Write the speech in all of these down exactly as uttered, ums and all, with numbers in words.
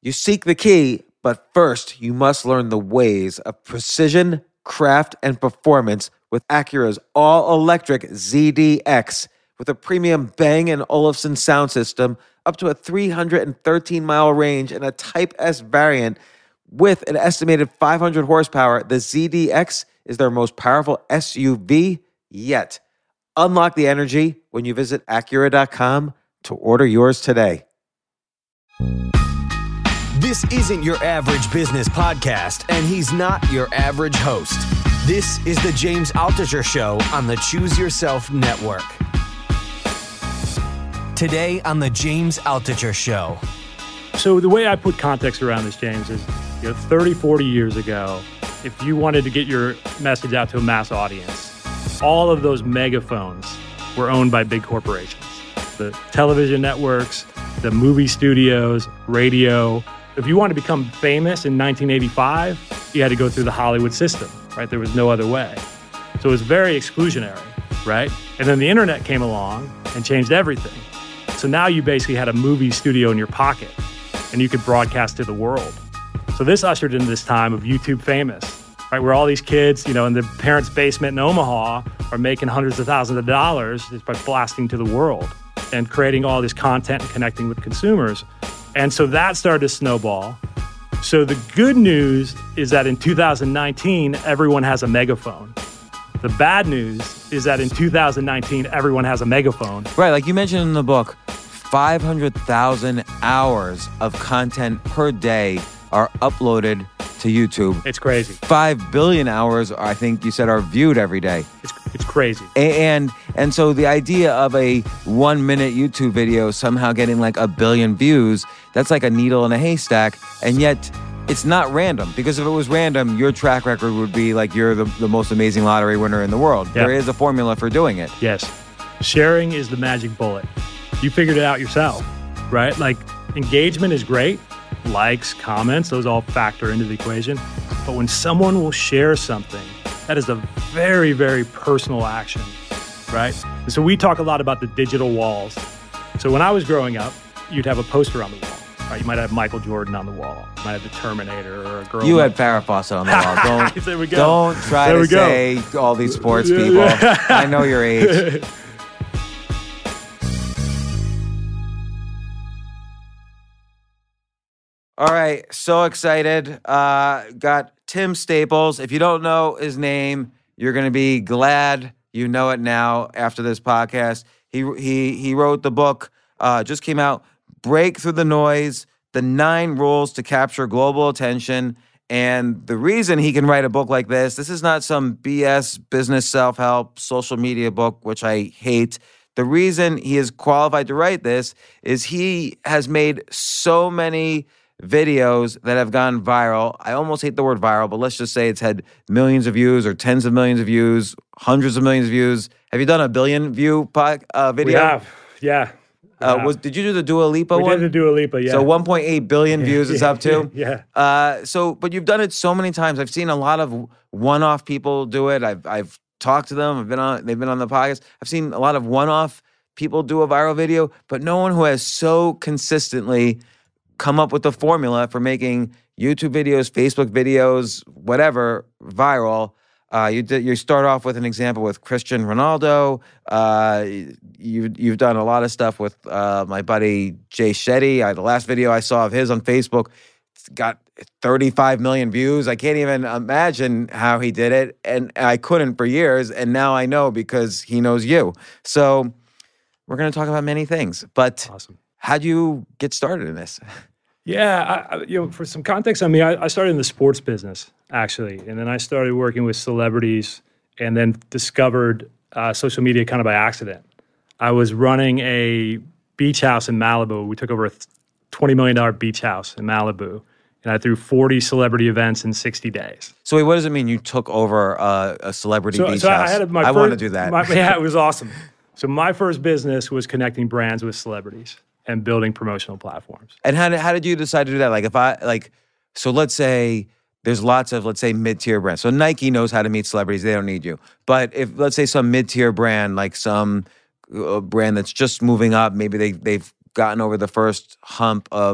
You seek the key, but first you must learn the ways of precision, craft, and performance with Acura's all-electric Z D X. With a premium Bang & Olufsen sound system, up to a three hundred thirteen mile range, and a Type S variant with an estimated five hundred horsepower, the Z D X is their most powerful S U V yet. Unlock the energy when you visit Acura dot com to order yours today. This isn't your average business podcast, and he's not your average host. This is the James Altucher Show on the Choose Yourself Network. Today on the James Altucher Show. So the way I put context around this, James, is you know, thirty, forty years ago, if you wanted to get your message out to a mass audience, all of those megaphones were owned by big corporations. The television networks, the movie studios, radio. If you wanted to become famous in nineteen eighty-five, you had to go through the Hollywood system, right? There was no other way. So it was very exclusionary, right? And then the internet came along and changed everything. So now you basically had a movie studio in your pocket and you could broadcast to the world. So this ushered in this time of YouTube famous, right? Where all these kids, you know, in their parents' basement in Omaha are making hundreds of thousands of dollars just by blasting to the world and creating all this content and connecting with consumers. And so that started to snowball. So the good news is that in two thousand nineteen, everyone has a megaphone. The bad news is that in two thousand nineteen, everyone has a megaphone. Right, like you mentioned in the book, five hundred thousand hours of content per day are uploaded to YouTube. It's crazy. Five billion hours, I think you said, are viewed every day. It's it's crazy. And and so the idea of a one-minute YouTube video somehow getting like a billion views, that's like a needle in a haystack, and yet it's not random, because if it was random, your track record would be like you're the, the most amazing lottery winner in the world. Yep. There is a formula for doing it. Yes. Sharing is the magic bullet. You figured it out yourself, right? Like, engagement is great. Likes, comments, those all factor into the equation. But when someone will share something, that is a very, very personal action, right? And so we talk a lot about the digital walls. So when I was growing up, you'd have a poster on the wall. Right, you might have Michael Jordan on the wall. You might have the Terminator or a girl. You had Farrah Fawcett on the wall. Don't, there we go. Don't try there to say all these sports people. I know your age. All right, so excited. Uh, got Tim Staples. If you don't know his name, you're going to be glad you know it now after this podcast. He he he wrote the book, uh, just came out, Break Through the Noise, The Nine Rules to Capture Global Attention. And the reason he can write a book like this, this is not some B S business self-help social media book, which I hate. The reason he is qualified to write this is he has made so many videos that have gone viral. I almost hate the word viral, but let's just say it's had millions of views or tens of millions of views, hundreds of millions of views. Have you done a billion view pod, uh, video? We have, yeah. Uh, was did you do the Dua Lipa we one? We did the Dua Lipa, yeah. So one point eight billion views it's up to. Yeah. Uh, so, but you've done it so many times. I've seen a lot of one-off people do it. I've I've talked to them. I've been on. They've been on the podcast. I've seen a lot of one-off people do a viral video, but no one who has so consistently come up with the formula for making YouTube videos, Facebook videos, whatever, viral. Uh, you did, you start off with an example with Cristiano Ronaldo. Uh, you, you've done a lot of stuff with uh, my buddy Jay Shetty. I, the last video I saw of his on Facebook got thirty-five million views. I can't even imagine how he did it, and I couldn't for years, and now I know because he knows you. So we're going to talk about many things, but awesome. How'd you get started in this? Yeah, I, you know, for some context on me, I, I started in the sports business, actually. And then I started working with celebrities and then discovered uh, social media kind of by accident. I was running a beach house in Malibu. We took over a twenty million dollars beach house in Malibu. And I threw forty celebrity events in sixty days. So wait, what does it mean you took over uh, a celebrity so, beach so house? I, had my I first, want to do that. My, yeah, it was awesome. So my first business was connecting brands with celebrities and building promotional platforms. And how did, how did you decide to do that? Like if I, like, so let's say there's lots of, let's say mid-tier brands. So Nike knows how to meet celebrities. They don't need you. But if, let's say some mid-tier brand, like some uh, brand that's just moving up, maybe they, they've gotten over the first hump of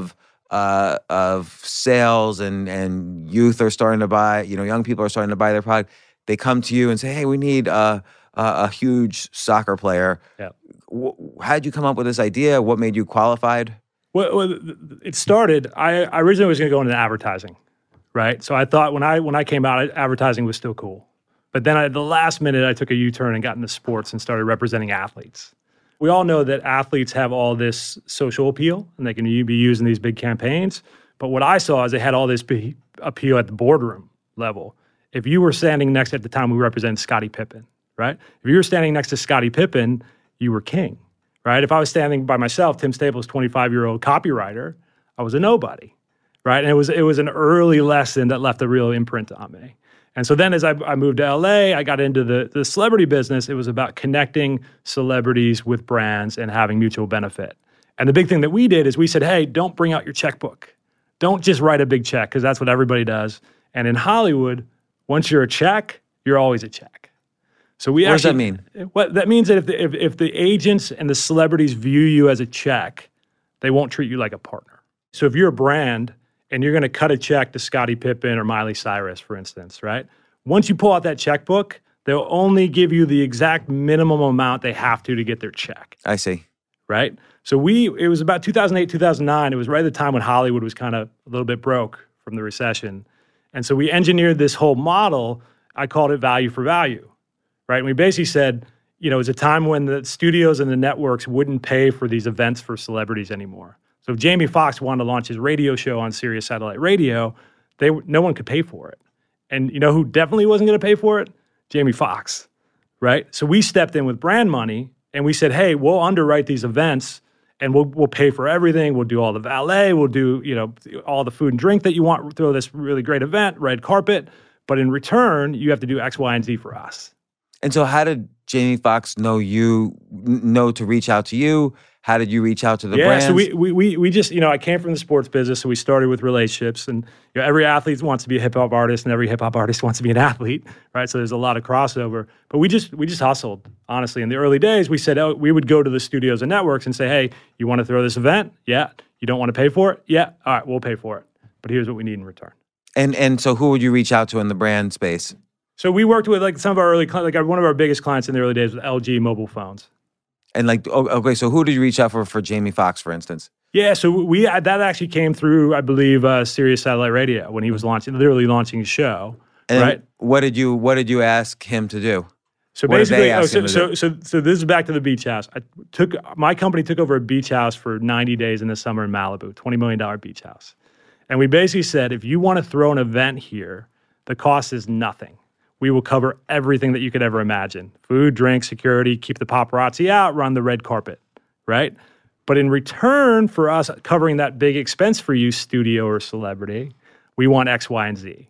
uh, of sales and and youth are starting to buy, you know, young people are starting to buy their product, they come to you and say, hey, we need a, a, a huge soccer player. Yeah. How did you come up with this idea? What made you qualified? Well, well it started, I, I originally was going to go into advertising, right? So I thought when I when I came out, advertising was still cool. But then at the last minute, I took a U-turn and got into sports and started representing athletes. We all know that athletes have all this social appeal, and they can be used in these big campaigns. But what I saw is they had all this be- appeal at the boardroom level. If you were standing next, at the time we represented Scottie Pippen, right? If you were standing next to Scottie Pippen, you were king, right? If I was standing by myself, Tim Staples, twenty-five-year-old copywriter, I was a nobody, right? And it was it was an early lesson that left a real imprint on me. And so then as I, I moved to L A, I got into the, the celebrity business. It was about connecting celebrities with brands and having mutual benefit. And the big thing that we did is we said, hey, don't bring out your checkbook. Don't just write a big check, because that's what everybody does. And in Hollywood, once you're a check, you're always a check. So we what actually, does that mean? What that means that if the, if, if the agents and the celebrities view you as a check, they won't treat you like a partner. So if you're a brand and you're going to cut a check to Scottie Pippen or Miley Cyrus, for instance, right? Once you pull out that checkbook, they'll only give you the exact minimum amount they have to to get their check. I see. Right? So we, it was about two thousand eight, two thousand nine. It was right at the time when Hollywood was kind of a little bit broke from the recession. And so we engineered this whole model. I called it value for value, right? And we basically said, you know, it was a time when the studios and the networks wouldn't pay for these events for celebrities anymore. So if Jamie Foxx wanted to launch his radio show on Sirius Satellite Radio, they no one could pay for it. And you know who definitely wasn't going to pay for it? Jamie Foxx, right? So we stepped in with brand money and we said, hey, we'll underwrite these events and we'll we'll pay for everything. We'll do all the valet. We'll do, you know, all the food and drink that you want through this really great event, red carpet. But in return, you have to do X, Y, and Z for us. And so how did Jamie Foxx know you, know to reach out to you? How did you reach out to the yeah, brands? so we, we we we just, you know, I came from the sports business, so we started with relationships. And you know, every athlete wants to be a hip-hop artist, and every hip-hop artist wants to be an athlete, right? So there's a lot of crossover. But we just we just hustled, honestly. In the early days, we said, oh, we would go to the studios and networks and say, hey, you want to throw this event? Yeah. You don't want to pay for it? Yeah. All right, we'll pay for it. But here's what we need in return. And and so who would you reach out to in the brand space? So we worked with like some of our early, like one of our biggest clients in the early days was L G Mobile Phones. And like, okay, so who did you reach out for for Jamie Foxx, for instance? Yeah, so we that actually came through, I believe, uh, Sirius Satellite Radio when he was launching, literally launching his show. And right? What did you What did you ask him to do? So what basically, did they oh, ask so, him to so do? so so this is back to the beach house. I took my company took over a beach house for ninety days in the summer in Malibu, twenty million dollars beach house, and we basically said, if you want to throw an event here, the cost is nothing. We will cover everything that you could ever imagine. Food, drink, security, keep the paparazzi out, run the red carpet, right? But in return for us covering that big expense for you, studio or celebrity, we want X, Y, and Z.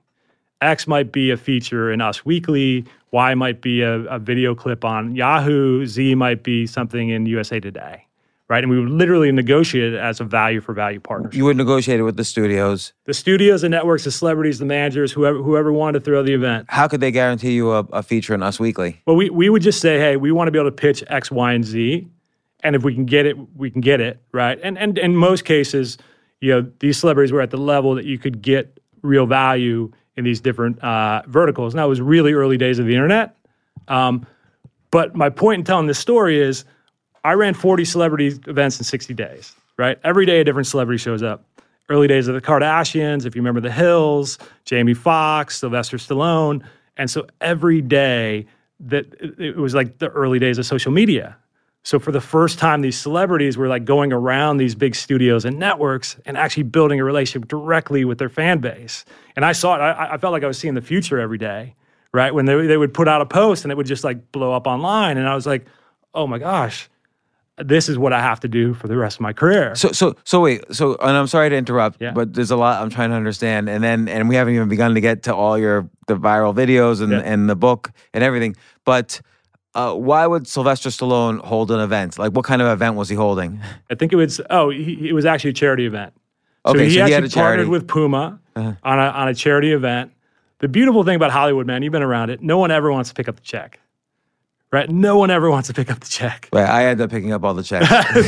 X might be a feature in Us Weekly, Y might be a, a video clip on Yahoo, Z might be something in U S A Today, right? And we would literally negotiate it as a value for value partnership. You would negotiate it with the studios. The studios, the networks, the celebrities, the managers, whoever whoever wanted to throw the event. How could they guarantee you a, a feature in Us Weekly? Well, we, we would just say, hey, we want to be able to pitch X, Y, and Z. And if we can get it, we can get it, right? And and in most cases, you know, these celebrities were at the level that you could get real value in these different uh, verticals. Now, it was really early days of the internet. Um, but my point in telling this story is I ran forty celebrity events in sixty days, right? Every day a different celebrity shows up. Early days of the Kardashians, if you remember The Hills, Jamie Foxx, Sylvester Stallone. And so every day that it was like the early days of social media. So for the first time, these celebrities were like going around these big studios and networks and actually building a relationship directly with their fan base. And I saw it. I, I felt like I was seeing the future every day, right? When they, they would put out a post and it would just like blow up online. And I was like, oh my gosh, this is what I have to do for the rest of my career. So, so, so wait. So, and I'm sorry to interrupt, Yeah. but there's a lot I'm trying to understand, and then, and we haven't even begun to get to all your the viral videos and Yeah. and the book and everything. But uh, why would Sylvester Stallone hold an event? Like, what kind of event was he holding? I think it was, oh, he, it was actually a charity event. So Okay, he so he actually had a charity. partnered with Puma Uh-huh. on a on a charity event. The beautiful thing about Hollywood, man, you've been around it, no one ever wants to pick up the check, right? No one ever wants to pick up the check. Right, I ended up picking up all the checks.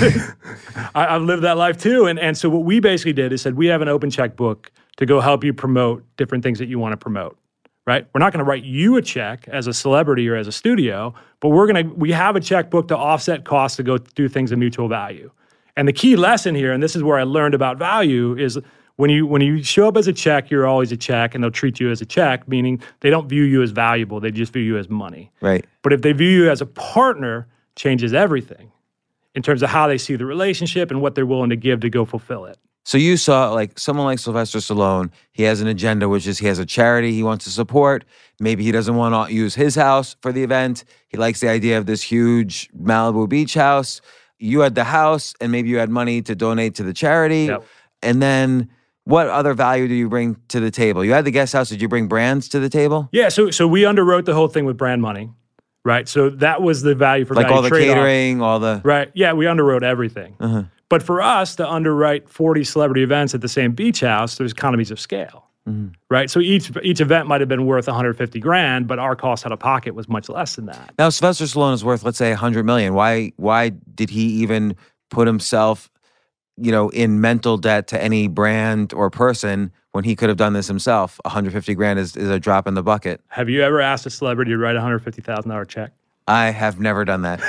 I, I've lived that life too. And, and so what we basically did is said, we have an open checkbook to go help you promote different things that you want to promote, right? We're not going to write you a check as a celebrity or as a studio, but we're going to, we have a checkbook to offset costs to go do things of mutual value. And the key lesson here, and this is where I learned about value, is when you when you show up as a check, you're always a check, and they'll treat you as a check, meaning they don't view you as valuable, they just view you as money. Right. But if they view you as a partner, changes everything in terms of how they see the relationship and what they're willing to give to go fulfill it. So you saw, like, someone like Sylvester Stallone, he has an agenda, which is he has a charity he wants to support. Maybe he doesn't want to use his house for the event. He likes the idea of this huge Malibu beach house. You had the house, and maybe you had money to donate to the charity. Yep. And then what other value do you bring to the table? You had the guest house. Did you bring brands to the table? Yeah, so so we underwrote the whole thing with brand money, right? So that was the value for like value all the trade-off. catering, all the... Right, yeah, we underwrote everything. Uh-huh. But for us to underwrite forty celebrity events at the same beach house, there's economies of scale, mm-hmm. right? So each each event might have been worth one hundred fifty grand, but our cost out of pocket was much less than that. Now, Sylvester Stallone is worth, let's say, one hundred million. Why Why did he even put himself, you know, in mental debt to any brand or person when he could have done this himself? one hundred fifty grand is, is a drop in the bucket. Have you ever asked a celebrity to write a one hundred fifty thousand dollars check? I have never done that.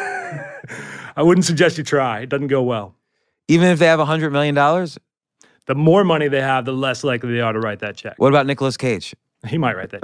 I wouldn't suggest you try. It doesn't go well. Even if they have one hundred million dollars? The more money they have, the less likely they are to write that check. What about Nicolas Cage? He might write that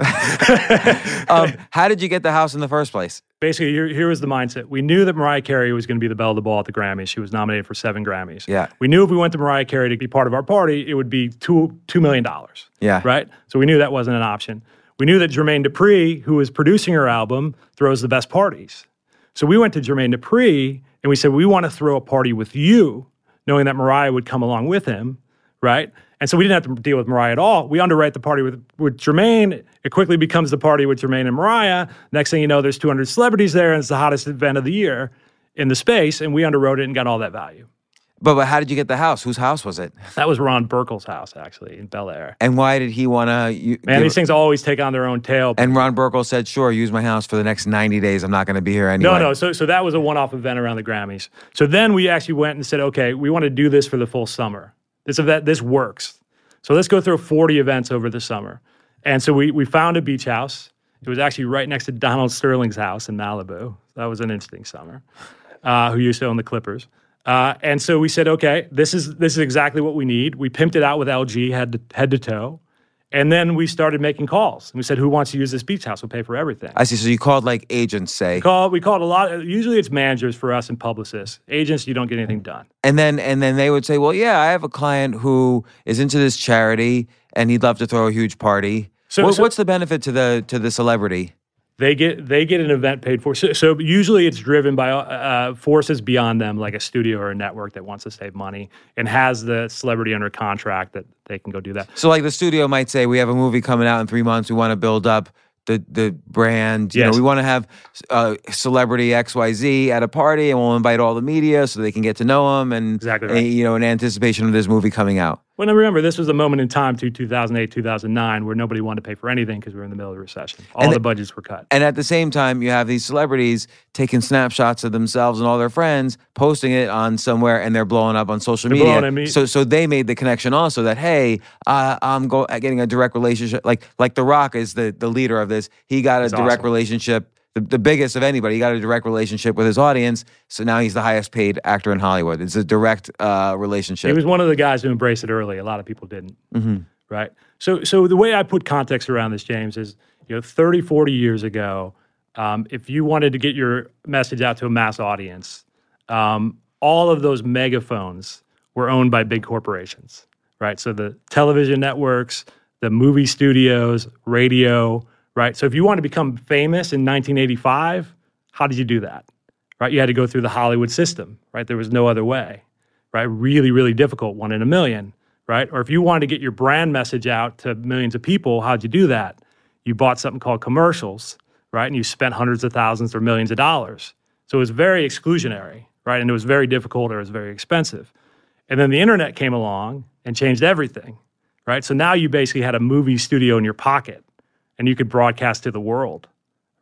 check. um, how did you get the house in the first place? Basically, here, here was the mindset. We knew that Mariah Carey was going to be the belle of the ball at the Grammys. She was nominated for seven Grammys. Yeah. We knew if we went to Mariah Carey to be part of our party, it would be two, $2 million. Yeah. Right? So we knew that wasn't an option. We knew that Jermaine Dupri, who was producing her album, throws the best parties. So we went to Jermaine Dupri and we said, we want to throw a party with you, knowing that Mariah would come along with him, right? And so we didn't have to deal with Mariah at all. We underwrite the party with, with Jermaine. It quickly becomes the party with Jermaine and Mariah. Next thing you know, there's two hundred celebrities there, and it's the hottest event of the year in the space, and we underwrote it and got all that value. But, but how did you get the house? Whose house was it? That was Ron Burkle's house, actually, in Bel Air. And why did he want to... Man, these things always take on their own tail. And Ron Burkle said, sure, use my house for the next ninety days. I'm not going to be here anyway. No, no. So, so that was a one-off event around the Grammys. So then we actually went and said, okay, we want to do this for the full summer. This event, this works. So let's go through forty events over the summer. And so we we found a beach house. It was actually right next to Donald Sterling's house in Malibu. That was an interesting summer, uh, who used to own the Clippers. Uh, and so we said, okay, this is this is exactly what we need. We pimped it out with L G head to, head to toe. And then we started making calls. And we said, who wants to use this beach house? We'll pay for everything. I see. So you called like agents, say. We called, we called a lot. Usually it's managers for us and publicists. Agents, you don't get anything done. And then and then they would say, well, yeah, I have a client who is into this charity and he'd love to throw a huge party. So, what, so what's the benefit to the to the celebrity? They get they get an event paid for. So, so usually it's driven by uh, forces beyond them, like a studio or a network that wants to save money and has the celebrity under contract that they can go do that. So like the studio might say, we have a movie coming out in three months. We want to build up the the brand. You Yes. know, we want to have uh, celebrity X Y Z at a party, and we'll invite all the media so they can get to know them. And Exactly right. and, you know, in anticipation of this movie coming out. Well, now remember, this was a moment in time to two thousand eight, two thousand nine, where nobody wanted to pay for anything because we were in the middle of the recession. All And the the- budgets were cut. And at the same time, you have these celebrities taking snapshots of themselves and all their friends, posting it on somewhere, and they're blowing up on social They're media. blowing up me- So, so they made the connection also that hey, uh, I'm go- getting a direct relationship. Like, like The Rock is the the leader of this. He got a He's direct awesome. relationship, the, the biggest of anybody. He got a direct relationship with his audience. So now he's the highest paid actor in Hollywood. It's a direct uh, relationship. He was one of the guys who embraced it early. A lot of people didn't, Mm-hmm. right? So, so the way I put context around this, James, is you know, thirty, forty years ago, um, if you wanted to get your message out to a mass audience, um, all of those megaphones were owned by big corporations, right? So the television networks, the movie studios, radio, right? So if you want to become famous in nineteen eighty-five, how did you do that? Right? You had to go through the Hollywood system, right? There was no other way, right? Really, really difficult, one in a million, right? Or if you wanted to get your brand message out to millions of people, how'd you do that? You bought something called commercials, right? And you spent hundreds of thousands or millions of dollars. So it was very exclusionary, right? And it was very difficult or it was very expensive. And then the internet came along and changed everything, right? So now you basically had a movie studio in your pocket and you could broadcast to the world,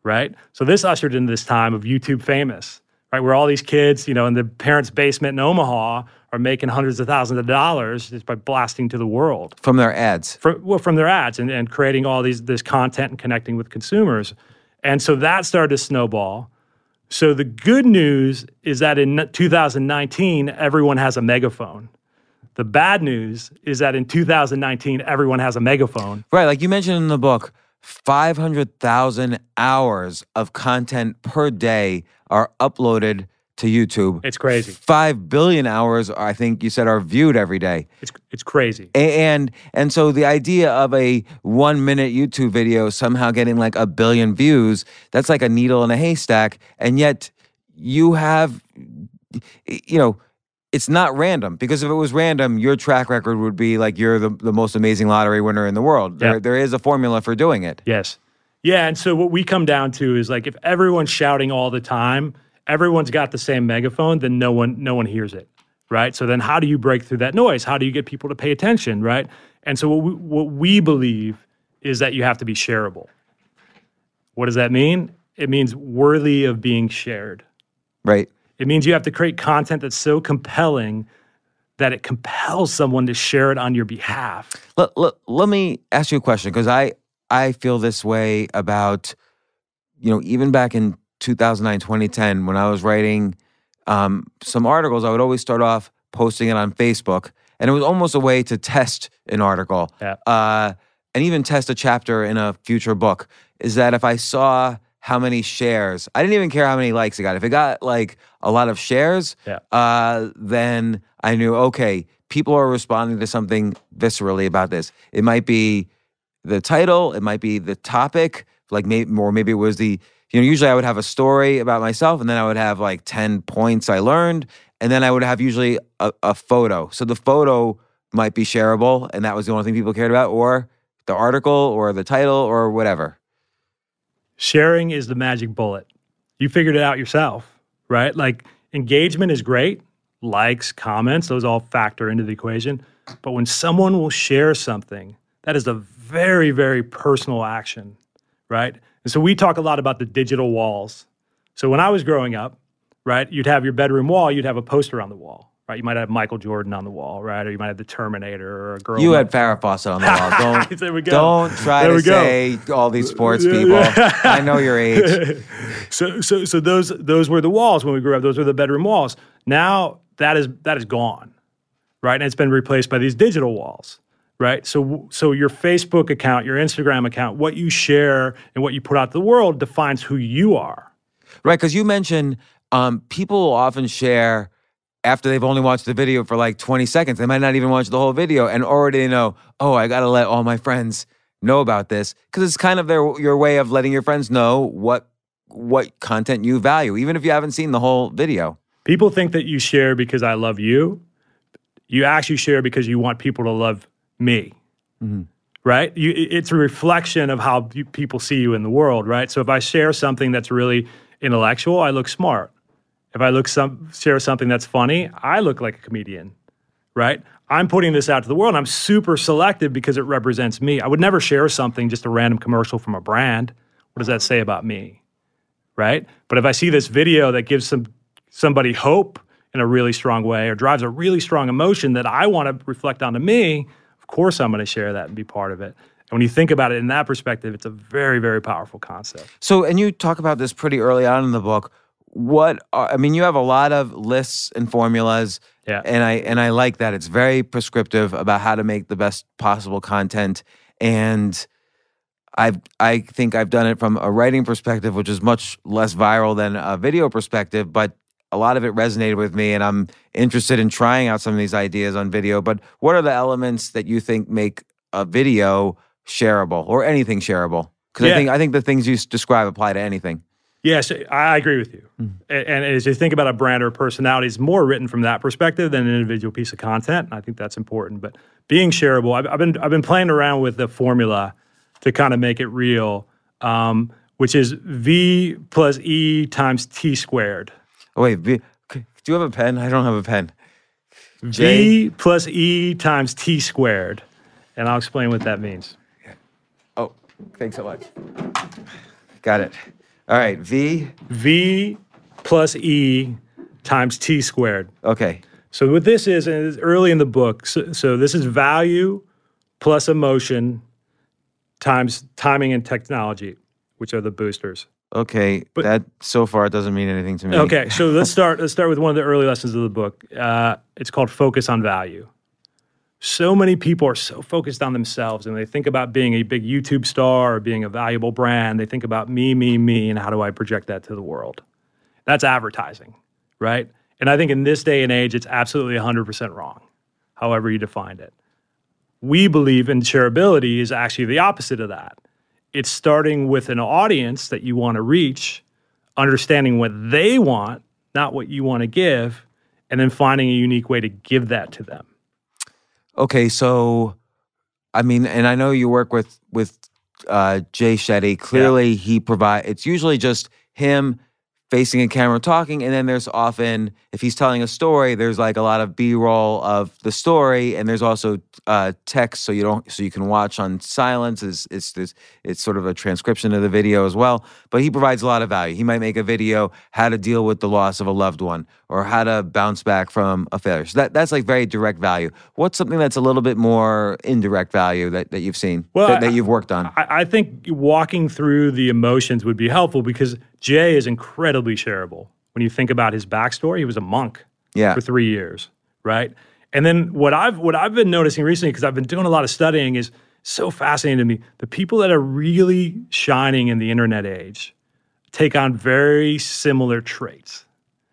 right? So this ushered in this time of YouTube famous, right? Where all these kids, you know, in the parents' basement in Omaha are making hundreds of thousands of dollars just by blasting to the world. From their ads. From, well, from their ads and, and creating all these this content and connecting with consumers. And so that started to snowball. So the good news is that in two thousand nineteen, everyone has a megaphone. The bad news is that in two thousand nineteen, everyone has a megaphone. Right, like you mentioned in the book, five hundred thousand hours of content per day are uploaded to YouTube. It's crazy. Five billion hours, I think you said, are viewed every day. It's it's crazy. A- And and so the idea of a one minute YouTube video somehow getting like a billion views, that's like a needle in a haystack. And yet you have, you know, it's not random, because if it was random, your track record would be like you're the, the most amazing lottery winner in the world. There, Yep. there is a formula for doing it. Yes. Yeah, and so what we come down to is like if everyone's shouting all the time, everyone's got the same megaphone, then no one no one hears it, right? So then how do you break through that noise? How do you get people to pay attention, right? And so what we, what we believe is that you have to be shareable. What does that mean? It means worthy of being shared. Right. It means you have to create content that's so compelling that it compels someone to share it on your behalf. Let, let, let me ask you a question, because I, I feel this way about, you know, even back in two thousand nine, twenty ten, when I was writing um, some articles, I would always start off posting it on Facebook, and it was almost a way to test an article, Yeah. uh, and even test a chapter in a future book, is that if I saw how many shares, I didn't even care how many likes it got. If it got like a lot of shares, Yeah. uh, then I knew, okay, people are responding to something viscerally about this. It might be the title, it might be the topic, like maybe, or maybe it was the, you know, usually I would have a story about myself, and then I would have like ten points I learned, and then I would have usually a, a photo. So the photo might be shareable, and that was the only thing people cared about, or the article, or the title, or whatever. Sharing is the magic bullet. You figured it out yourself, right? Like engagement is great. Likes, comments, those all factor into the equation. But when someone will share something, that is a very, very personal action, right? And so we talk a lot about the digital walls. So when I was growing up, right, you'd have your bedroom wall, you'd have a poster on the wall, right? You might have Michael Jordan on the wall, right? Or you might have the Terminator or a girl. You might- had Farrah Fawcett on the wall. Don't, There we go. don't try There to we go. say all these sports people. I know your age. So, so, so those those were the walls when we grew up. Those were the bedroom walls. Now that is that is gone, right? And it's been replaced by these digital walls, right? So, so your Facebook account, your Instagram account, what you share and what you put out to the world defines who you are. Right, because you mentioned um, people will often share after they've only watched the video for like twenty seconds. They might not even watch the whole video and already know, oh, I got to let all my friends know about this, because it's kind of their your way of letting your friends know what what content you value, even if you haven't seen the whole video. People think that you share because I love you. You actually share because you want people to love me, Mm-hmm. right? You, it's a reflection of how you, people see you in the world, right? So if I share something that's really intellectual, I look smart. If I look some share something that's funny, I look like a comedian, right? I'm putting this out to the world, and I'm super selective because it represents me. I would never share something, just a random commercial from a brand. What does that say about me, right? But if I see this video that gives some somebody hope in a really strong way or drives a really strong emotion that I want to reflect onto me, of course I'm going to share that and be part of it. And when you think about it in that perspective, it's a very, very powerful concept. So, and you talk about this pretty early on in the book. What are, I mean, you have a lot of lists and formulas, Yeah. and I and I like that. It's very prescriptive about how to make the best possible content, and I've I think I've done it from a writing perspective, which is much less viral than a video perspective, but a lot of it resonated with me, and I'm interested in trying out some of these ideas on video. But what are the elements that you think make a video shareable, or anything shareable? Because Yeah. I think I think the things you s- describe apply to anything. Yes, I agree with you. And, and as you think about a brand or a personality, it's more written from that perspective than an individual piece of content. And I think that's important. But being shareable, I've, I've been I've been playing around with the formula to kind of make it real, um, which is V plus E times T squared. Oh wait, v, do you have a pen? I don't have a pen. V plus E times T squared. And I'll explain what that means. Oh, thanks so much. Got it. All right, V. V plus E times T squared. Okay. So what this is, and it's early in the book, so, so this is value plus emotion times timing and technology, which are the boosters. Okay, But- that so far doesn't mean anything to me. Okay, so let's start. Let's start with one of the early lessons of the book. Uh, it's called focus on value. So many people are so focused on themselves, and they think about being a big YouTube star or being a valuable brand. They think about me, me, me, and how do I project that to the world? That's advertising, right? And I think in this day and age, it's absolutely one hundred percent wrong, however you defined it. We believe in shareability is actually the opposite of that. It's starting with an audience that you want to reach, understanding what they want, not what you want to give, and then finding a unique way to give that to them. Okay, so I mean, and I know you work with with uh, Jay Shetty. Clearly, he provide. It's usually just him facing a camera talking, and then there's often, if he's telling a story, there's like a lot of B-roll of the story, and there's also uh, text, so you don't, so you can watch on silence. It's it's it's, it's sort of a transcription of the video as well. But he provides a lot of value. He might make a video how to deal with the loss of a loved one, or how to bounce back from a failure. So that that's like very direct value. What's something that's a little bit more indirect value that, that you've seen, Well, that, that I- you've worked on? I, I think walking through the emotions would be helpful because Jay is incredibly shareable. When you think about his backstory, he was a monk Yeah. for three years, right? And then what I've what I've been noticing recently, because I've been doing a lot of studying, is so fascinating to me. The people that are really shining in the internet age take on very similar traits.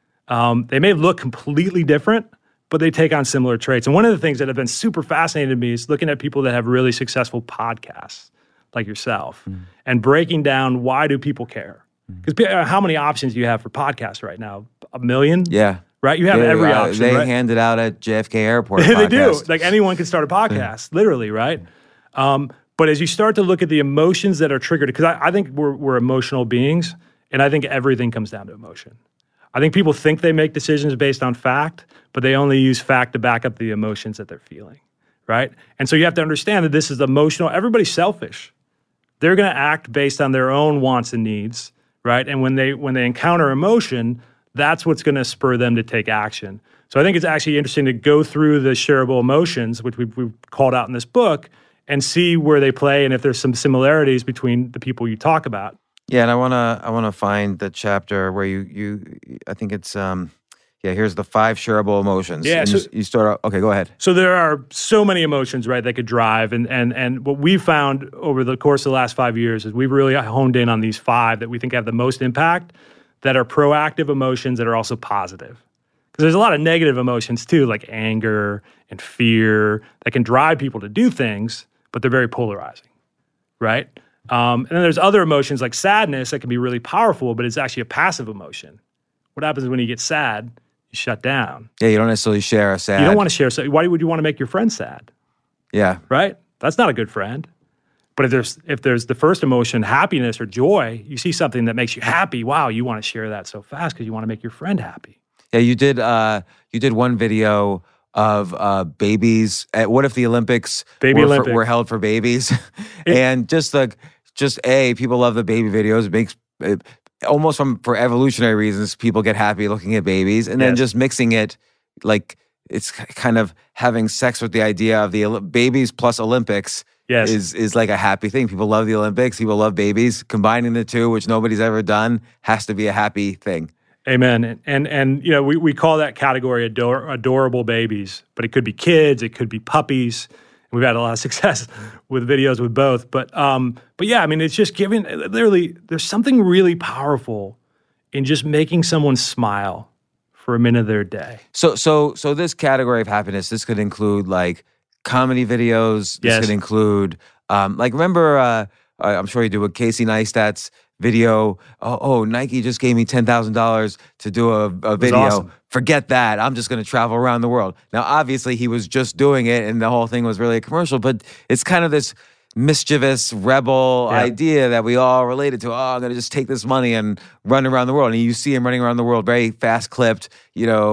Um, they may look completely different, but they take on similar traits. And one of the things that have been super fascinating to me is looking at people that have really successful podcasts, like yourself, Mm. and breaking down why do people care? Because how many options do you have for podcasts right now? A million? Yeah. Right? You have Yeah, every uh, option, They right? hand it out at J F K Airport. they do. podcast. Like anyone can start a podcast, literally, right? Um, but as you start to look at the emotions that are triggered, because I, I think we're, we're emotional beings, and I think everything comes down to emotion. I think people think they make decisions based on fact, but they only use fact to back up the emotions that they're feeling, right? And so you have to understand that this is emotional. Everybody's selfish. They're going to act based on their own wants and needs, right? And when they when they encounter emotion, that's what's going to spur them to take action. So I think it's actually interesting to go through the shareable emotions, which we've, we've called out in this book, and see where they play and if there's some similarities between the people you talk about. Yeah, and I wanna I wanna find the chapter where you you I think it's um yeah, here's the five shareable emotions. Yeah, And so- you, you start out. Okay, go ahead. So there are so many emotions, right, that could drive. And and and what we've found over the course of the last five years is we've really honed in on these five that we think have the most impact, that are proactive emotions that are also positive. Because there's a lot of negative emotions too, like anger and fear, that can drive people to do things, but they're very polarizing, right? Um, and then there's other emotions like sadness that can be really powerful, but it's actually a passive emotion. What happens when you get sad? You shut down. Yeah, you don't necessarily share a sad. You don't want to share. So why would you want to make your friend sad? Yeah, Right? That's not a good friend. But if there's if there's the first emotion, happiness or joy, you see something that makes you happy. Wow, you want to share that so fast because you want to make your friend happy. yeah. You did uh you did one video of uh babies. At, what if the Olympics Baby were, for- Olympics. were held for babies? And just like just a people love the baby videos. It makes it, almost from for evolutionary reasons, people get happy looking at babies, and then Yes. just mixing it like it's k- kind of having sex with the idea of the Oli- babies plus Olympics. Yes. Is is like a happy thing. People love the Olympics. People love babies. Combining the two, which nobody's ever done, has to be a happy thing. Amen. And and, and you know, we, we call that category ador- adorable babies, but it could be kids, it could be puppies. We've had a lot of success with videos with both. But um, but yeah, I mean, it's just giving literally there's something really powerful in just making someone smile for a minute of their day. So so so this category of happiness, this could include like comedy videos. This Yes. could include um, like remember uh, I- I'm sure you do a Casey Neistat's video. Oh, oh Nike just gave me ten thousand dollars to do a, a video. awesome. Forget that. I'm just going to travel around the world. Now, obviously, he was just doing it, and the whole thing was really a commercial. But it's kind of this mischievous rebel Yeah. idea that we all related to. Oh, I'm going to just take this money and run around the world. And you see him running around the world very fast clipped, you know,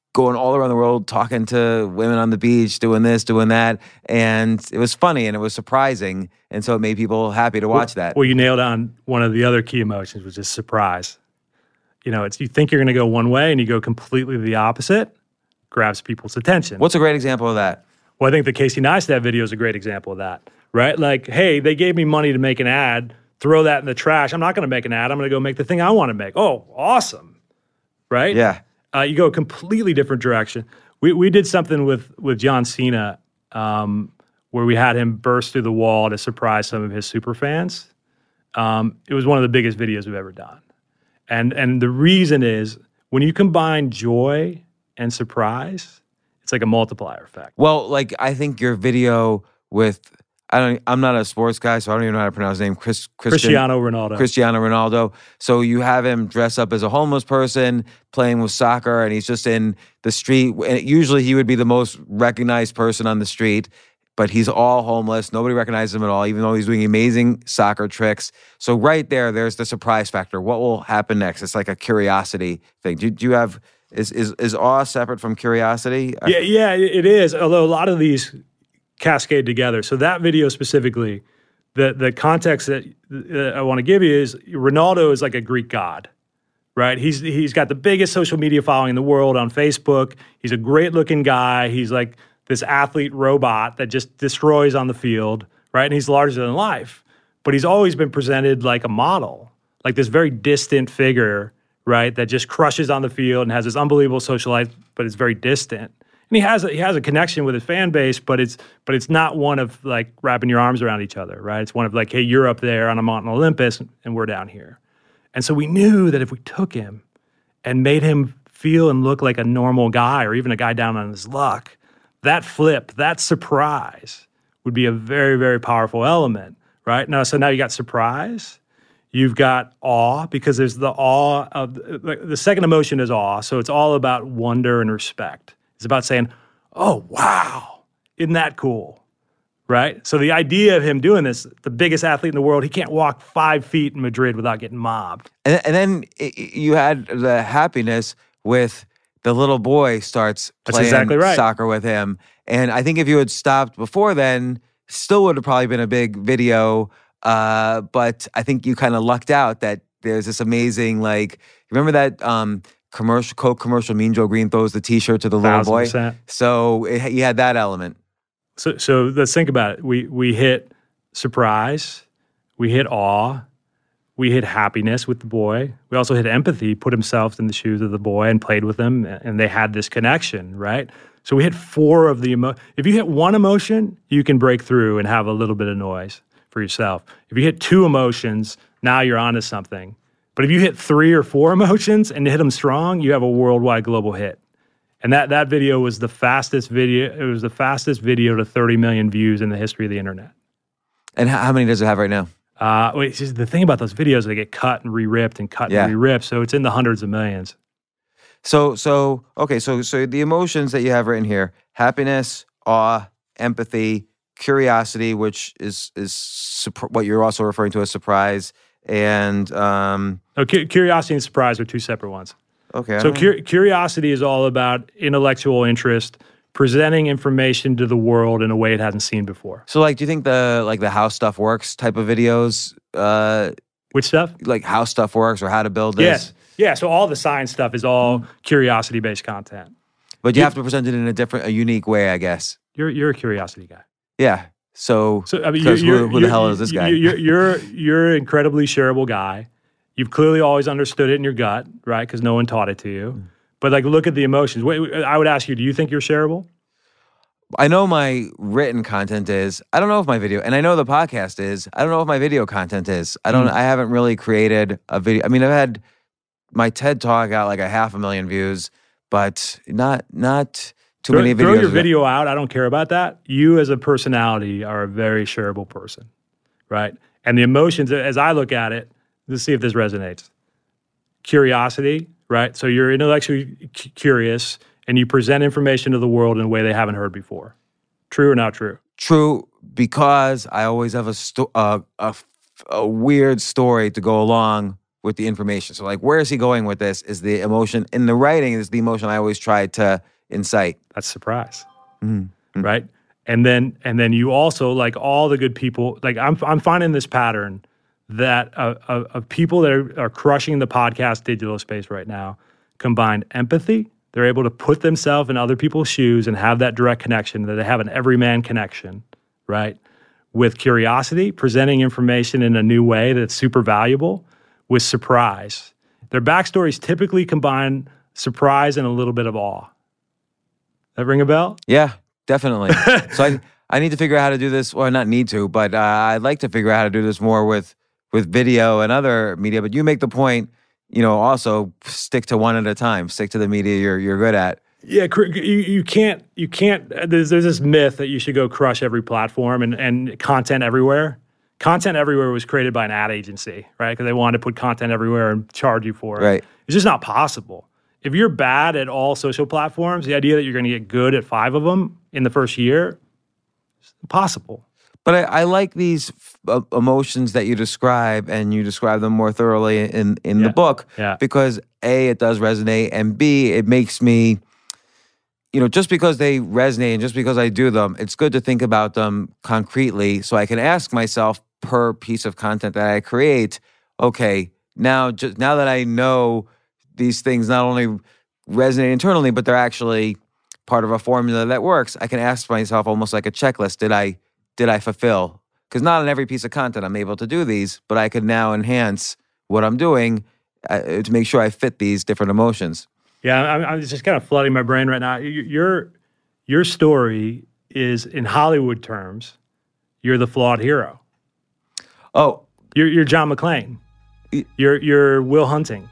going all around the world, talking to women on the beach, doing this, doing that. And it was funny and it was surprising. And so it made people happy to watch well, that. Well, you nailed on one of the other key emotions, which is surprise. You know, it's you think you're going to go one way and you go completely the opposite, grabs people's attention. What's a great example of that? Well, I think the Casey Neistat video is a great example of that, right? Like, hey, they gave me money to make an ad, throw that in the trash. I'm not going to make an ad. I'm going to go make the thing I want to make. Oh, awesome, right? Yeah. Uh, you go a completely different direction. We we did something with with John Cena um, where we had him burst through the wall to surprise some of his super fans. Um, it was one of the biggest videos we've ever done. And and the reason is when you combine joy and surprise, it's like a multiplier effect. Well, like I think your video with I don't I'm not a sports guy, so I don't even know how to pronounce his name. Chris Christian, Cristiano Ronaldo. Cristiano Ronaldo. So you have him dress up as a homeless person playing with soccer, and he's just in the street. And usually he would be the most recognized person on the street, but he's all homeless. Nobody recognizes him at all, even though he's doing amazing soccer tricks. So right there, there's the surprise factor. What will happen next? It's like a curiosity thing. Do, do you have is is is awe separate from curiosity? Yeah, yeah, it is. Although a lot of these cascade together. So that video specifically, the the context that uh, I want to give you is Ronaldo is like a Greek god, right? He's he's got the biggest social media following in the world on Facebook. He's a great looking guy. He's like this athlete robot that just destroys on the field, right? And he's larger than life. But he's always been presented like a model, like this very distant figure, right? That just crushes on the field and has this unbelievable social life, but it's very distant. And he has a, he has a connection with his fan base, but it's but it's not one of like wrapping your arms around each other, right? It's one of like, hey, you're up there on a mountain Olympus, and we're down here. And so we knew that if we took him and made him feel and look like a normal guy, or even a guy down on his luck, that flip, that surprise, would be a very, very powerful element, right? Now, so now you got surprise. You've got awe, because there's the awe of the, the second emotion is awe. So it's all about wonder and respect. It's about saying, oh, wow, isn't that cool, right? So the idea of him doing this, the biggest athlete in the world, he can't walk five feet in Madrid without getting mobbed. And, and then it, you had the happiness with the little boy starts playing exactly right. soccer with him. And I think if you had stopped before then, still would have probably been a big video. Uh, but I think you kind of lucked out that there's this amazing, like, remember that um, commercial, Coke commercial, Mean Joe Green throws the T-shirt to the little boy? Percent. So it, you had that element. So, so let's think about it. We we hit surprise, we hit awe, we hit happiness with the boy. We also hit empathy, put himself in the shoes of the boy and played with him, and they had this connection, right? So we hit four of the emo- if you hit one emotion, you can break through and have a little bit of noise for yourself. If you hit two emotions, now you're onto something. But if you hit three or four emotions and hit them strong, you have a worldwide global hit. And that that video was the fastest video. It was the fastest video to thirty million views in the history of the internet. And how, how many does it have right now? Uh, wait, just the thing about those videos, they get cut and re-ripped and cut Yeah. and re-ripped, so it's in the hundreds of millions. So, so okay, so so the emotions that you have written here: happiness, awe, empathy, curiosity, which is is surp- what you're also referring to as surprise, and um, No, cu- curiosity and surprise are two separate ones. okay. I So don't- cur- curiosity is all about intellectual interest, presenting information to the world in a way it hasn't seen before. so like, do you think the like the how stuff works type of videos, uh, Which stuff? like how stuff works or how to build this? Yes. Yeah, so all the science stuff is all curiosity-based content. But you have to present it in a different, a unique way, I guess. You're you're a curiosity guy. Yeah. So, So I mean, because you're, who, you're, who the you're- hell is this guy? You're you're you're an incredibly shareable guy. You've clearly always understood it in your gut, right? Because no one taught it to you. But like, look at the emotions. Wait, I would ask you: do you think you're shareable? I know my written content is. I don't know if my video, and I know the podcast is. I don't know if my video content is. I don't. Mm. I haven't really created a video. I mean, I've had my TED Talk got like a half a million views, but not not too Throw, many videos. throw your video out. I don't care about that. You as a personality are a very shareable person, right? And the emotions, as I look at it, let's see if this resonates. Curiosity, right? So you're intellectually c- curious, and you present information to the world in a way they haven't heard before. True or not true? True, because I always have a sto- uh, a, a weird story to go along with the information. So like, where is he going with this? Is the emotion in the writing is the emotion I always try to incite. That's surprise, Mm-hmm. right? And then and then you also, like all the good people, like I'm I'm finding this pattern that uh, of, of people that are, are crushing the podcast digital space right now combine empathy. They're able to put themselves in other people's shoes and have that direct connection, that they have an everyman connection, right? With curiosity, presenting information in a new way that's super valuable, with surprise. Their backstories typically combine surprise and a little bit of awe. That ring a bell? Yeah, definitely. So I I need to figure out how to do this. Well, not need to, but uh, I'd like to figure out how to do this more with with video and other media. But you make the point, you know, also stick to one at a time. Stick to the media you're you're good at. Yeah, cr- you, you can't you can't. There's there's this myth that you should go crush every platform and and content everywhere. Content everywhere was created by an ad agency, right? Because they wanted to put content everywhere and charge you for it. Right. It's just not possible. If you're bad at all social platforms, the idea that you're going to get good at five of them in the first year, it's impossible. But I, I like these uh, emotions that you describe, and you describe them more thoroughly in, in Yeah. the book. Yeah. Because A, it does resonate, and B, it makes me, you know, just because they resonate and just because I do them, it's good to think about them concretely so I can ask myself per piece of content that I create, okay, now just now that I know these things not only resonate internally, but they're actually part of a formula that works, I can ask myself almost like a checklist, did I did I fulfill? Because not on every piece of content I'm able to do these, but I could now enhance what I'm doing uh, to make sure I fit these different emotions. Yeah, I'm, I'm just kind of flooding my brain right now. Y- Your your story is, in Hollywood terms, you're the flawed hero. Oh, You're you're John McClane. Y- You're you're Will Hunting.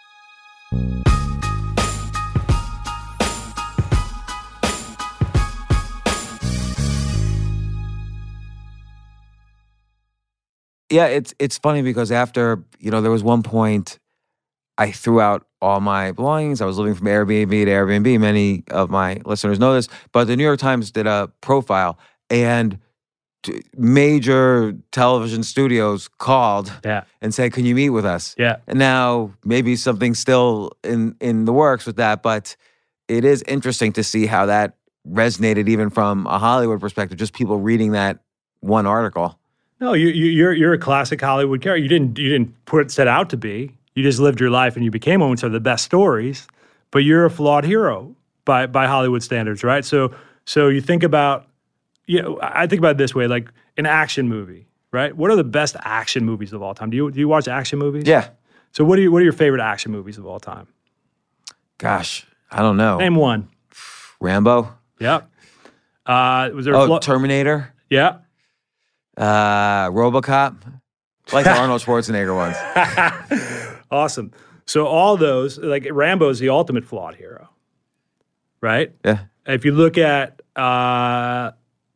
yeah, it's it's funny because after, you know, there was one point I threw out all my belongings. I was living from Airbnb to Airbnb. Many of my listeners know this, but the New York Times did a profile, and t- major television studios called Yeah, and said, "Can you meet with us?" yeah. And now maybe something's still in in the works with that, but it is interesting to see how that resonated even from a Hollywood perspective. Just people reading that one article. No, you, you you're you're a classic Hollywood character. You didn't you didn't put it set out to be. You just lived your life and you became one, which are the best stories. But you're a flawed hero by by Hollywood standards, right? So so you think about, you know, I think about it this way, like an action movie, right? What are the best action movies of all time? Do you do you watch action movies? Yeah. So what are you, what are your favorite action movies of all time? Gosh, I don't know. Name one. Rambo. Yep. Uh, was there? A Oh, flaw- Terminator. yeah. Uh, RoboCop. I like the Arnold Schwarzenegger ones. Awesome. So all those, like Rambo is the ultimate flawed hero, right? Yeah. If you look at uh,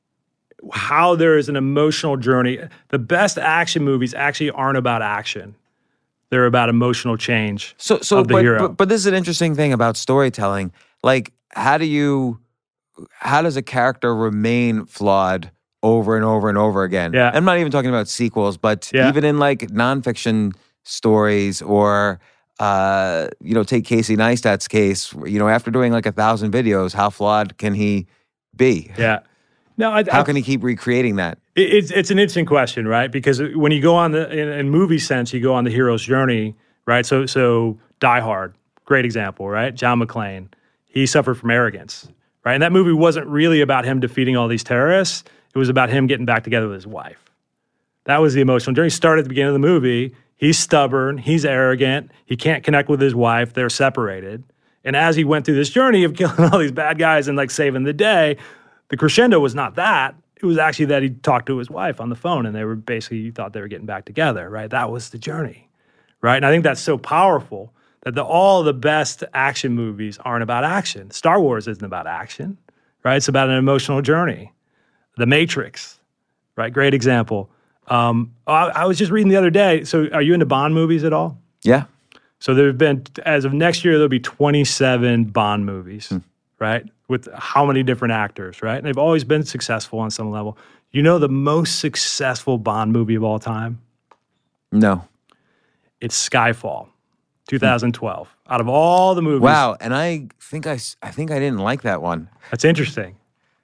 how there is an emotional journey, the best action movies actually aren't about action. They're about emotional change So, so, of the but, hero. but, but this is an interesting thing about storytelling. Like, how do you, how does a character remain flawed over and over and over again? Yeah. I'm not even talking about sequels, but Yeah. even in like nonfiction stories, or, uh, you know, take Casey Neistat's case, you know, after doing like a thousand videos, how flawed can he be? yeah. No, I, How I, can he keep recreating that? It- It's it's an interesting question, right? Because when you go on the in, in movie sense, you go on the hero's journey, right? So so Die Hard, great example, right? John McClane, he suffered from arrogance, right? And that movie wasn't really about him defeating all these terrorists. It was about him getting back together with his wife. That was the emotional journey. He started at the beginning of the movie. He's stubborn. He's arrogant. He can't connect with his wife. They're separated. And as he went through this journey of killing all these bad guys and like saving the day, the crescendo was not that. It was actually that he talked to his wife on the phone, and they were basically, you thought they were getting back together, right? That was the journey, right? And I think that's so powerful that the, all the best action movies aren't about action. Star Wars isn't about action, right? It's about an emotional journey. The Matrix, right? Great example. Um, I, I was just reading the other day. So, are you into Bond movies at all? Yeah. So there have been, as of next year, there'll be twenty-seven Bond movies, right? With how many different actors, right? And they've always been successful on some level. You know the most successful Bond movie of all time? No. It's Skyfall, twenty twelve. Out of all the movies. Wow, and I think I, s- I think I didn't like that one. That's interesting.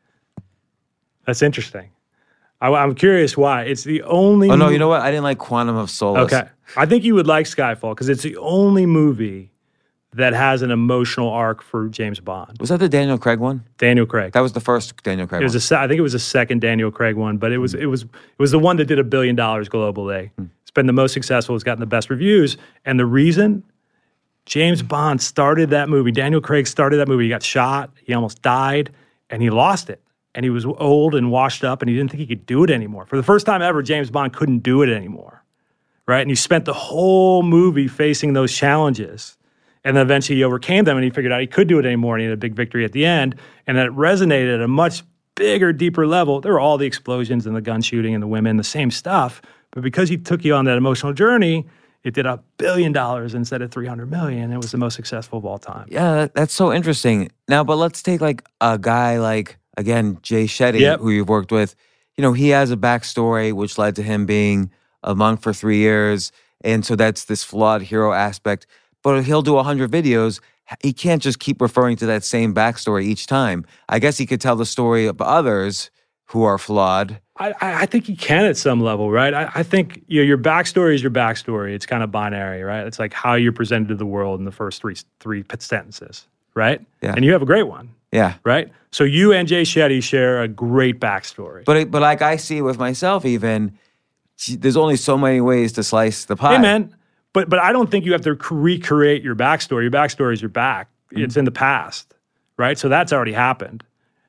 That's interesting. I, I'm curious why. It's the only Oh no, mo- you know what? I didn't like Quantum of Solace. Okay. I think you would like Skyfall because it's the only movie that has an emotional arc for James Bond. Was that the Daniel Craig one? Daniel Craig. That was the first Daniel Craig It was one. a, se- I think it was the second Daniel Craig one, but it was it was it was the one that did a billion dollars globally. It's been the most successful. It's gotten the best reviews, and the reason James Bond started that movie, Daniel Craig started that movie. He got shot. He almost died, and he lost it. And he was old and washed up, and he didn't think he could do it anymore. For the first time ever, James Bond couldn't do it anymore, right? And he spent the whole movie facing those challenges. And then eventually he overcame them and he figured out he could do it anymore and he had a big victory at the end. And it resonated at a much bigger, deeper level. There were all the explosions and the gun shooting and the women, the same stuff. But because he took you on that emotional journey, it did a billion dollars instead of three hundred million. It was the most successful of all time. Yeah, that, that's so interesting. Now, but let's take like a guy like, again, Jay Shetty, Yep. who you've worked with. You know, he has a backstory which led to him being a monk for three years. And so that's this flawed hero aspect. But he'll do one hundred videos. He can't just keep referring to that same backstory each time. I guess he could tell the story of others who are flawed. I, I think he can at some level, right? I, I think you know, your backstory is your backstory. It's kind of binary, right? It's like how you're presented to the world in the first three three sentences, right? Yeah. And you have a great one, Yeah. right? So you and Jay Shetty share a great backstory. But it, but like I see with myself even, gee, there's only so many ways to slice the pie. Hey, man, but but I don't think you have to recreate your backstory. Your backstory is your back. Mm-hmm. It's in the past, right? So that's already happened.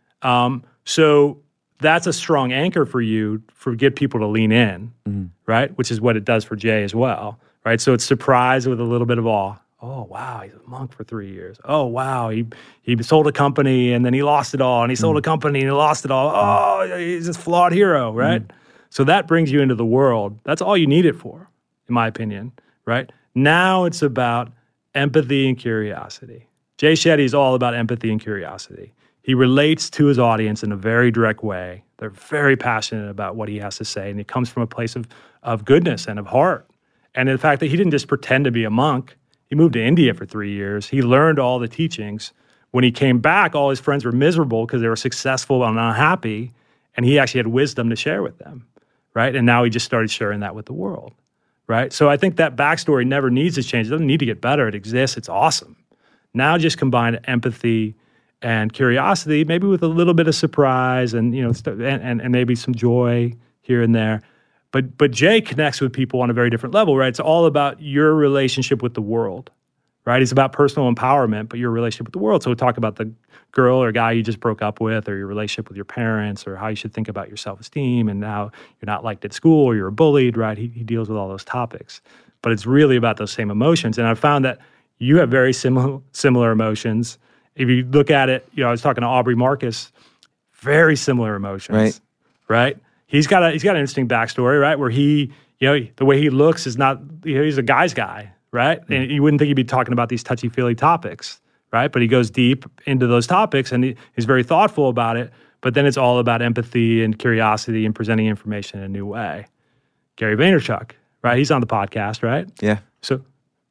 Um, so that's a strong anchor for you for get people to lean in, Mm-hmm. right? Which is what it does for Jay as well, right? So it's surprise with a little bit of awe. Oh, wow, he's a monk for three years. Oh, wow, he he sold a company and then he lost it all, and he sold a company and he lost it all. Oh, he's this flawed hero, right? So that brings you into the world. That's all you need it for, in my opinion, right? Now it's about empathy and curiosity. Jay Shetty is all about empathy and curiosity. He relates to his audience in a very direct way. They're very passionate about what he has to say, and it comes from a place of, of goodness and of heart. And the fact that he didn't just pretend to be a monk. He moved to India for three years. He learned all the teachings. When he came back, all his friends were miserable because they were successful and unhappy, and he actually had wisdom to share with them, right? And now he just started sharing that with the world, right? So I think that backstory never needs to change. It doesn't need to get better. It exists. It's awesome. Now just combine empathy and curiosity, maybe with a little bit of surprise and, you know, and, and, and maybe some joy here and there. But but Jay connects with people on a very different level, right? It's all about your relationship with the world, right? It's about personal empowerment, but your relationship with the world. So we talk about the girl or guy you just broke up with, or your relationship with your parents, or how you should think about your self-esteem and how you're not liked at school or you're bullied, right? He, he deals with all those topics. But it's really about those same emotions. And I've found that you have very similar similar emotions. If you look at it, you know, I was talking to Aubrey Marcus, very similar emotions, Right. right? He's got a he's got an interesting backstory, right? Where he, you know, the way he looks is not, you know, he's a guy's guy, right? Mm-hmm. And you wouldn't think he'd be talking about these touchy-feely topics, right? But he goes deep into those topics and he, he's very thoughtful about it. But then it's all about empathy and curiosity and presenting information in a new way. Gary Vaynerchuk, right? He's on the podcast, right? Yeah. So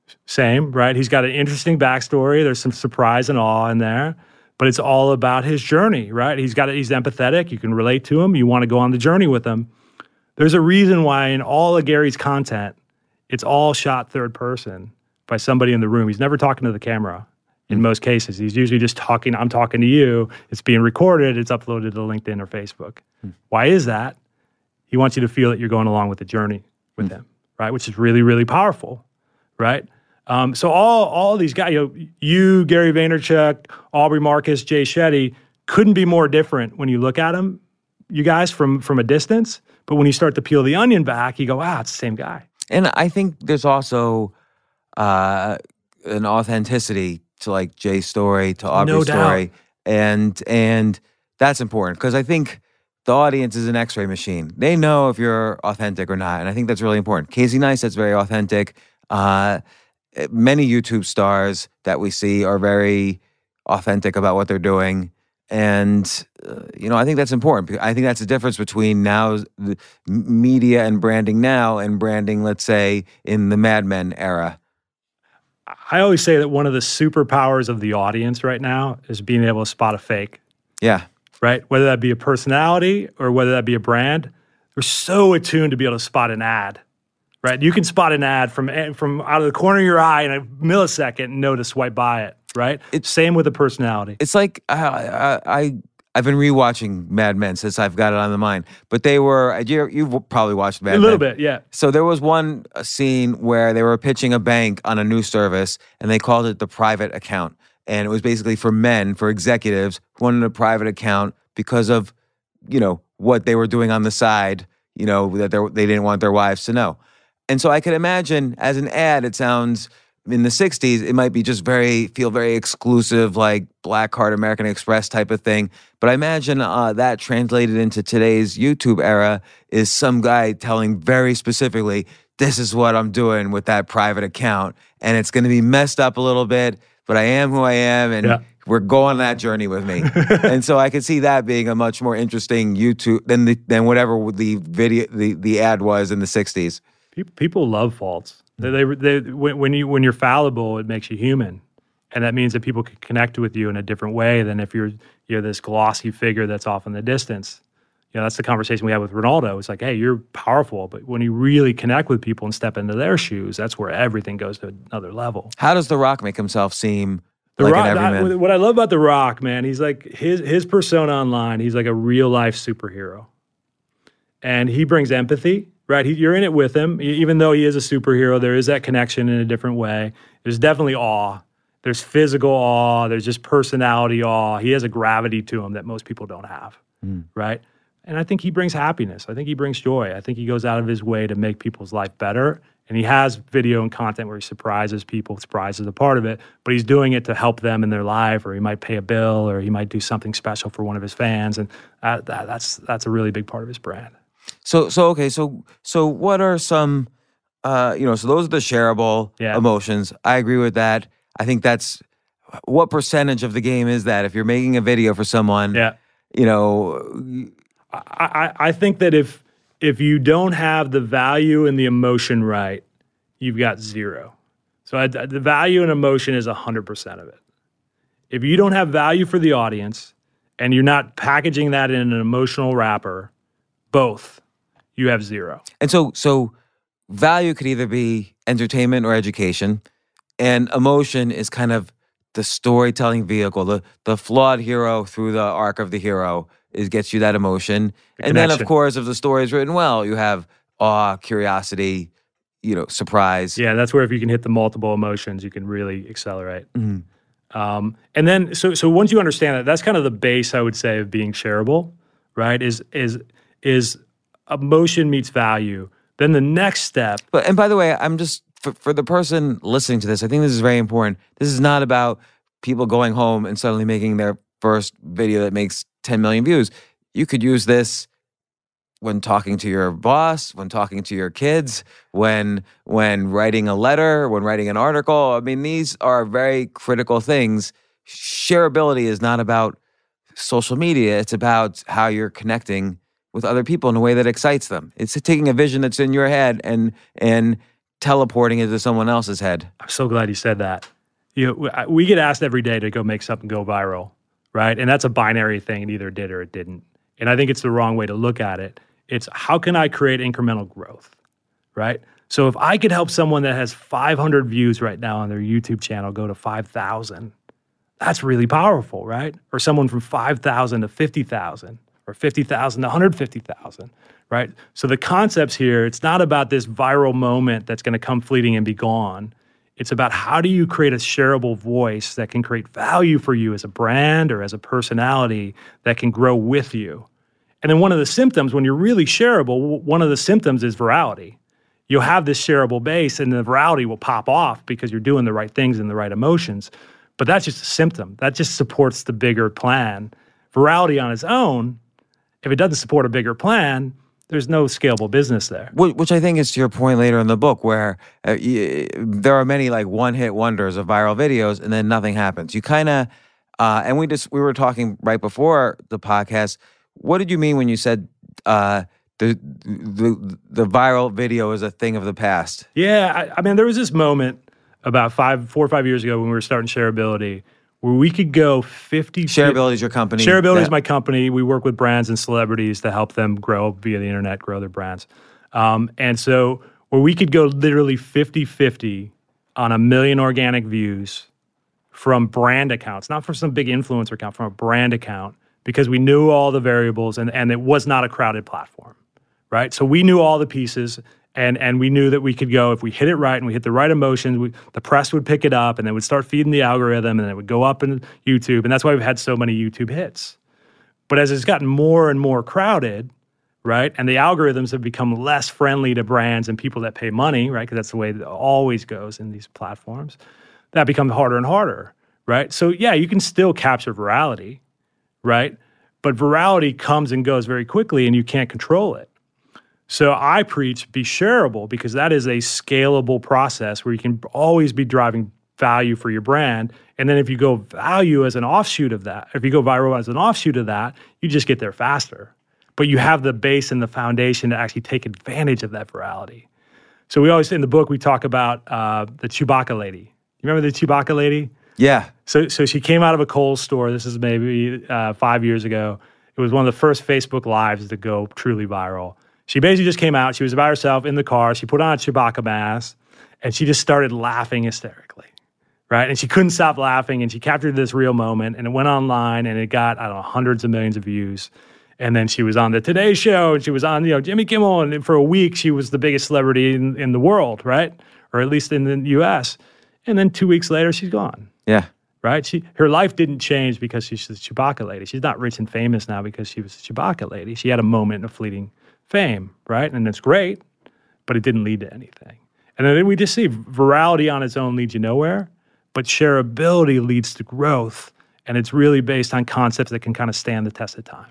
same, right? He's got an interesting backstory. There's some surprise and awe in there. But it's all about his journey, right? He's got he's empathetic. You can relate to him. You want to go on the journey with him. There's a reason why in all of Gary's content, it's all shot third person by somebody in the room. He's never talking to the camera in most cases. He's usually just talking, I'm talking to you. It's being recorded. It's uploaded to LinkedIn or Facebook. Hmm. Why is that? He wants you to feel that you're going along with the journey with him, right? Which is really, really powerful, right? Um, so all all these guys, you know, you, Gary Vaynerchuk, Aubrey Marcus, Jay Shetty, couldn't be more different when you look at them, you guys, from from a distance. But when you start to peel the onion back, you go, wow, it's the same guy. And I think there's also uh, an authenticity to like Jay's story, to Aubrey's No doubt. story, and and that's important because I think the audience is an X-ray machine. They know if you're authentic or not, and I think that's really important. Casey Neistat's very authentic. Uh, Many YouTube stars that we see are very authentic about what they're doing. And, uh, you know, I think that's important. I think that's the difference between now, the media and branding now and branding, let's say, in the Mad Men era. I always say that one of the superpowers of the audience right now is being able to spot a fake. Yeah. Right? Whether that be a personality or whether that be a brand, we're so attuned to be able to spot an ad. Right? You can spot an ad from from out of the corner of your eye in a millisecond and know to swipe by it. Right? It's same with a personality. It's like I, I, I I've been rewatching Mad Men since I've got it on the mind. But they were you you've probably watched Mad Men. A little bit, yeah. So there was one scene where they were pitching a bank on a new service, and they called it the private account, and it was basically for men, for executives who wanted a private account because of, you know, what they were doing on the side. You know, that they didn't want their wives to know. And so I could imagine as an ad, it sounds in the sixties, it might be just very, feel very exclusive, like Black Card, American Express type of thing. But I imagine uh, that translated into today's YouTube era is some guy telling very specifically, this is what I'm doing with that private account. And it's going to be messed up a little bit, but I am who I am. And yeah. We're going on that journey with me. And so I could see that being a much more interesting YouTube than the, than whatever the video, the, the ad was in the sixties. People, people love faults. They, they, they, when you when you're fallible, it makes you human, and that means that people can connect with you in a different way than if you're you're this glossy figure that's off in the distance. You know, that's the conversation we had with Ronaldo. It's like, hey, you're powerful, but when you really connect with people and step into their shoes, that's where everything goes to another level. How does The Rock make himself seem the like Rock, an everyman? I, what I love about The Rock, man, he's like his his persona online. He's like a real life superhero, and he brings empathy. Right, he, you're in it with him. Even though he is a superhero, there is that connection in a different way. There's definitely awe. There's physical awe. There's just personality awe. He has a gravity to him that most people don't have, mm. right? And I think he brings happiness. I think he brings joy. I think he goes out of his way to make people's life better. And he has video and content where he surprises people. Surprise is a part of it, but he's doing it to help them in their life, or he might pay a bill, or he might do something special for one of his fans. And that, that, that's that's a really big part of his brand. So so okay so so what are some uh you know so those are the shareable yeah. emotions. I agree with that. I think that's what percentage of the game is that if you're making a video for someone. Yeah, you know, I I, I think that if if you don't have the value and the emotion right, you've got zero. So I, the value and emotion is a hundred percent of it. If you don't have value for the audience and you're not packaging that in an emotional wrapper, both, you have zero. And so so value could either be entertainment or education, and emotion is kind of the storytelling vehicle. The the flawed hero through the arc of the hero is gets you that emotion. The and connection. Then, of course, if the story is written well, you have awe, curiosity, you know, surprise. Yeah, that's where if you can hit the multiple emotions, you can really accelerate. Mm-hmm. Um, and then, so so once you understand that, that's kind of the base, I would say, of being shareable, right? Is is is emotion meets value. Then the next step. But and by the way, I'm just for, for the person listening to this, I think this is very important. This is not about people going home and suddenly making their first video that makes ten million views. You could use this when talking to your boss, when talking to your kids, when when writing a letter, when writing an article. I mean, these are very critical things. Shareability is not about social media. It's about how you're connecting with other people in a way that excites them. It's taking a vision that's in your head and and teleporting it to someone else's head. I'm so glad you said that. You know, we get asked every day to go make something go viral, right? And that's a binary thing. It either did or it didn't. And I think it's the wrong way to look at it. It's how can I create incremental growth, right? So if I could help someone that has five hundred views right now on their YouTube channel go to five thousand, that's really powerful, right? Or someone from five thousand to fifty thousand. Or fifty thousand to one hundred fifty thousand, right? So the concepts here, it's not about this viral moment that's going to come fleeting and be gone. It's about how do you create a shareable voice that can create value for you as a brand or as a personality that can grow with you. And then one of the symptoms, when you're really shareable, one of the symptoms is virality. You'll have this shareable base and the virality will pop off because you're doing the right things and the right emotions. But that's just a symptom. That just supports the bigger plan. Virality on its own, if it doesn't support a bigger plan, there's no scalable business there. Which I think is to your point later in the book, where uh, y- there are many like one-hit wonders of viral videos, and then nothing happens. You kind of, Uh, and we just we were talking right before the podcast. What did you mean when you said uh, the the the viral video is a thing of the past? Yeah, I, I mean, there was this moment about five, four or five years ago when we were starting Shareability, where we could go fifty. Shareability is your company. Shareability that, is my company. We work with brands and celebrities to help them grow via the internet, grow their brands. Um, and so where we could go literally fifty-fifty on a million organic views from brand accounts, not from some big influencer account, from a brand account, because we knew all the variables and, and it was not a crowded platform, right? So we knew all the pieces. And and we knew that we could go, if we hit it right and we hit the right emotions, we, the press would pick it up and they would start feeding the algorithm and it would go up in YouTube. And that's why we've had so many YouTube hits. But as it's gotten more and more crowded, right, and the algorithms have become less friendly to brands and people that pay money, right, because that's the way it always goes in these platforms, that becomes harder and harder, right? So yeah, you can still capture virality, right? But virality comes and goes very quickly and you can't control it. So I preach be shareable because that is a scalable process where you can always be driving value for your brand. And then if you go value as an offshoot of that, if you go viral as an offshoot of that, you just get there faster. But you have the base and the foundation to actually take advantage of that virality. So we always, in the book, we talk about uh, the Chewbacca lady. You remember the Chewbacca lady? Yeah. So so she came out of a Kohl's store. This is maybe uh, five years ago. It was one of the first Facebook Lives to go truly viral. She basically just came out. She was by herself in the car. She put on a Chewbacca mask, and she just started laughing hysterically, right? And she couldn't stop laughing, and she captured this real moment, and it went online, and it got, I don't know, hundreds of millions of views. And then she was on the Today Show, and she was on, you know, Jimmy Kimmel, and for a week, she was the biggest celebrity in, in the world, right? Or at least in the U S. And then two weeks later, she's gone. Yeah. Right? She Her life didn't change because she's the Chewbacca lady. She's not rich and famous now because she was the Chewbacca lady. She had a moment of fleeting fame, right? And it's great, but it didn't lead to anything. And then we just see virality on its own leads you nowhere, but shareability leads to growth. And it's really based on concepts that can kind of stand the test of time.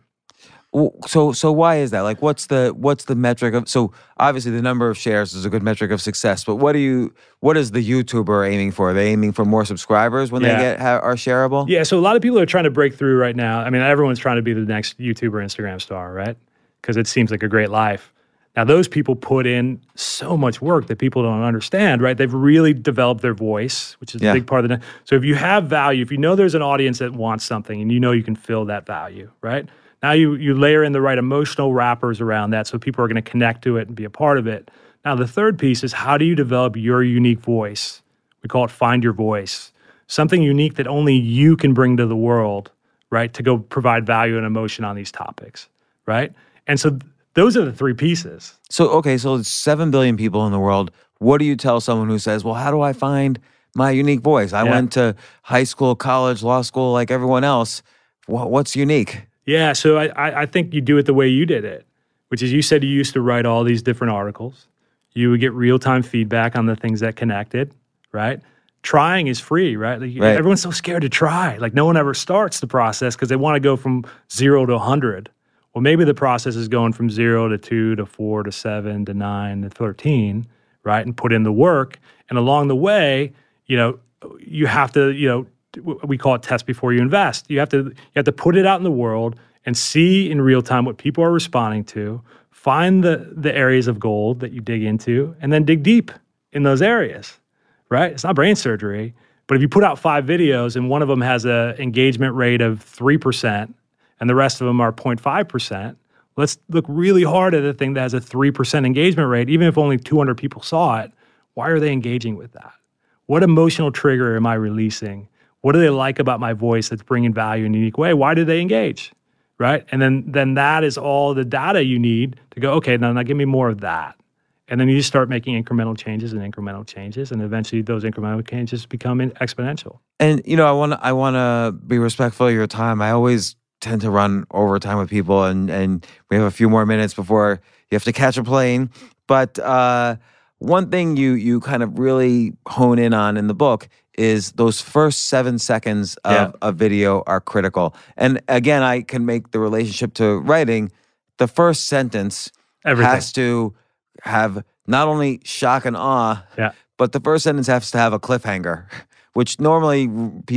So so why is that? Like, what's the what's the metric of? So obviously, the number of shares is a good metric of success. But what do you? What is the YouTuber aiming for? Are they aiming for more subscribers when Yeah. they get ha, are shareable? Yeah. So a lot of people are trying to break through right now. I mean, everyone's trying to be the next YouTuber, Instagram star, right? Because it seems like a great life. Now, those people put in so much work that people don't understand, right? They've really developed their voice, which is Yeah. a big part of the. So if you have value, if you know there's an audience that wants something, and you know you can fill that value, right? Now you you layer in the right emotional wrappers around that so people are going to connect to it and be a part of it. Now the third piece is how do you develop your unique voice? We call it find your voice. Something unique that only you can bring to the world, right? To go provide value and emotion on these topics, right? And so th- those are the three pieces. So okay, so it's seven billion people in the world. What do you tell someone who says, "Well, how do I find my unique voice? I Yeah. went to high school, college, law school, like everyone else. Wha- What's unique?" Yeah, so I, I I think you do it the way you did it, which is you said you used to write all these different articles. You would get real-time feedback on the things that connected, right? Trying is free, right? Like, Right. Everyone's so scared to try. Like no one ever starts the process because they want to go from zero to one hundred. Well, maybe the process is going from zero to two to four to seven to nine to thirteen, right? And put in the work. And along the way, you know, you have to, you know, we call it test before you invest. You have to you have to put it out in the world and see in real time what people are responding to, find the the areas of gold that you dig into, and then dig deep in those areas, right? It's not brain surgery, but if you put out five videos and one of them has a engagement rate of three percent and the rest of them are zero point five percent, let's look really hard at a thing that has a three percent engagement rate, even if only two hundred people saw it. Why are they engaging with that? What emotional trigger am I releasing? What do they like about my voice that's bringing value in a unique way? Why do they engage, right? And then then that is all the data you need to go, okay, now, now give me more of that. And then you just start making incremental changes and incremental changes, and eventually those incremental changes become in- exponential. And you know, I want I want to be respectful of your time. I always tend to run overtime with people, and and we have a few more minutes before you have to catch a plane. But uh, one thing you you kind of really hone in on in the book is those first seven seconds of Yeah. a video are critical. And again, I can make the relationship to writing. The first sentence Everything. has to have not only shock and awe, Yeah. but the first sentence has to have a cliffhanger, which normally people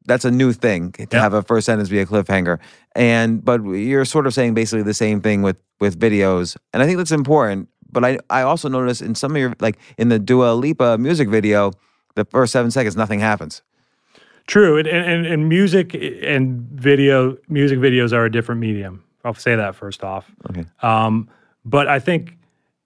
that's a new thing to Yep. have a first sentence be a cliffhanger. And but you're sort of saying basically the same thing with with videos, and I think that's important. But I I also noticed in some of your, like in the Dua Lipa music video, the first seven seconds nothing happens. True, and, and and music and video, music videos are a different medium. I'll say that first off. Okay. Um, but I think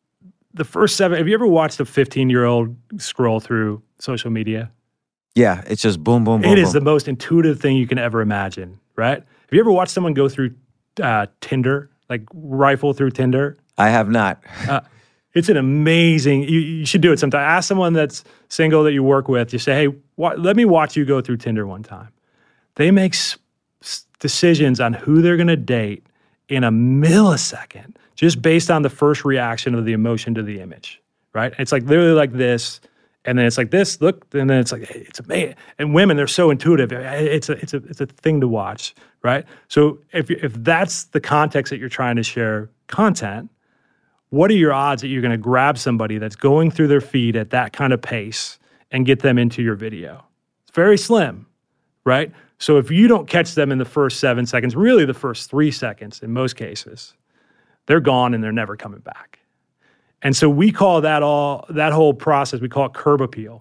the first seven. Have you ever watched a fifteen-year-old scroll through social media? Yeah, it's just boom, boom, boom. It is boom. the most intuitive thing you can ever imagine, right? Have you ever watched someone go through uh, Tinder, like rifle through Tinder? I have not. Uh, it's an amazing, you, you should do it sometime. Ask someone that's single that you work with, you say, hey, wa- let me watch you go through Tinder one time. They make s- s- decisions on who they're going to date in a millisecond, just based on the first reaction of the emotion to the image, right? It's like literally like this, and then it's like this, look, and then it's like, hey, it's amazing. And women, they're so intuitive. It's a, it's a, it's a thing to watch, right? So if if that's the context that you're trying to share content, what are your odds that you're going to grab somebody that's going through their feed at that kind of pace and get them into your video? It's very slim, right? So if you don't catch them in the first seven seconds, really the first three seconds in most cases, they're gone and they're never coming back. And so we call that all, that whole process, we call it curb appeal.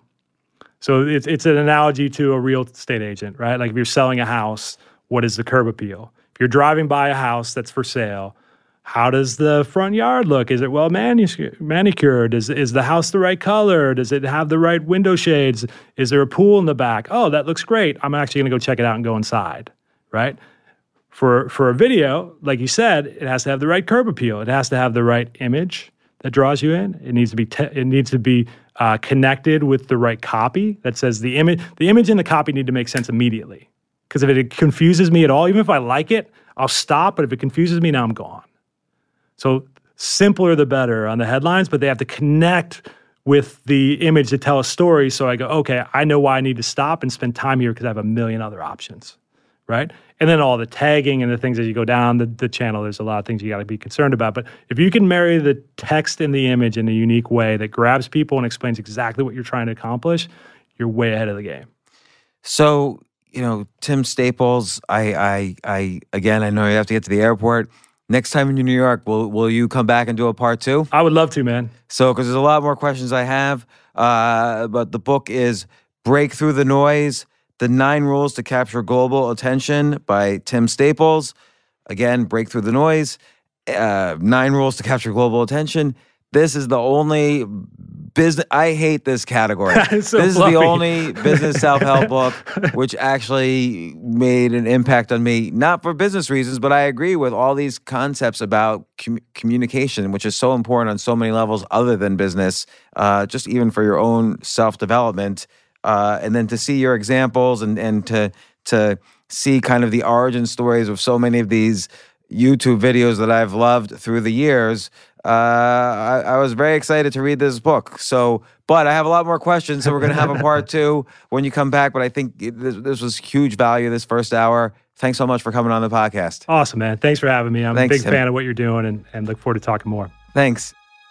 So it's it's an analogy to a real estate agent, right? Like if you're selling a house, what is the curb appeal? If you're driving by a house that's for sale, how does the front yard look? Is it well manicu- manicured? Is, is the house the right color? Does it have the right window shades? Is there a pool in the back? Oh, that looks great. I'm actually going to go check it out and go inside, right? For for a video, like you said, it has to have the right curb appeal. It has to have the right image that draws you in. It needs to be te- it needs to be uh, connected with the right copy that says the image. The image and the copy need to make sense immediately. Because if it confuses me at all, even if I like it, I'll stop. But if it confuses me, now I'm gone. So simpler the better on the headlines, but they have to connect with the image to tell a story. So I go, okay, I know why I need to stop and spend time here because I have a million other options, right? And then all the tagging and the things as you go down the, the channel, there's a lot of things you got to be concerned about. But if you can marry the text and the image in a unique way that grabs people and explains exactly what you're trying to accomplish, you're way ahead of the game. So, you know, Tim Staples, I, I, I, again, I know you have to get to the airport. Next time you're in New York, will will you come back and do a part two? I would love to, man. So, because there's a lot more questions I have, uh, but the book is Break Through the Noise, The Nine Rules to Capture Global Attention by Tim Staples. Again, Break Through the Noise, uh, Nine Rules to Capture Global Attention. This is the only business, I hate this category. So this fluffy. is the only business self-help book which actually made an impact on me, not for business reasons, but I agree with all these concepts about com- communication, which is so important on so many levels other than business, uh, just even for your own self-development. Uh, and then to see your examples and, and to to see kind of the origin stories of so many of these YouTube videos that I've loved through the years, uh, I, I was very excited to read this book. So, but I have a lot more questions, so we're going to have a part two when you come back. But I think it, this, this was huge value this first hour. Thanks so much for coming on the podcast. Awesome, man. Thanks for having me. I'm Thanks, a big Tim. fan of what you're doing and, and look forward to talking more. Thanks.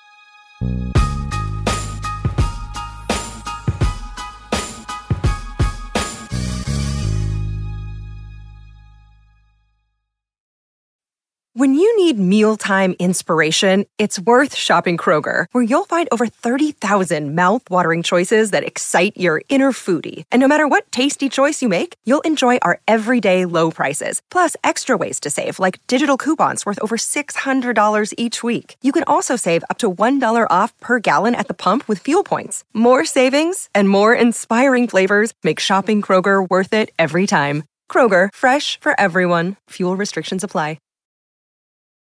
When you need mealtime inspiration, it's worth shopping Kroger, where you'll find over thirty thousand mouthwatering choices that excite your inner foodie. And no matter what tasty choice you make, you'll enjoy our everyday low prices, plus extra ways to save, like digital coupons worth over six hundred dollars each week. You can also save up to one dollar off per gallon at the pump with fuel points. More savings and more inspiring flavors make shopping Kroger worth it every time. Kroger, fresh for everyone. Fuel restrictions apply.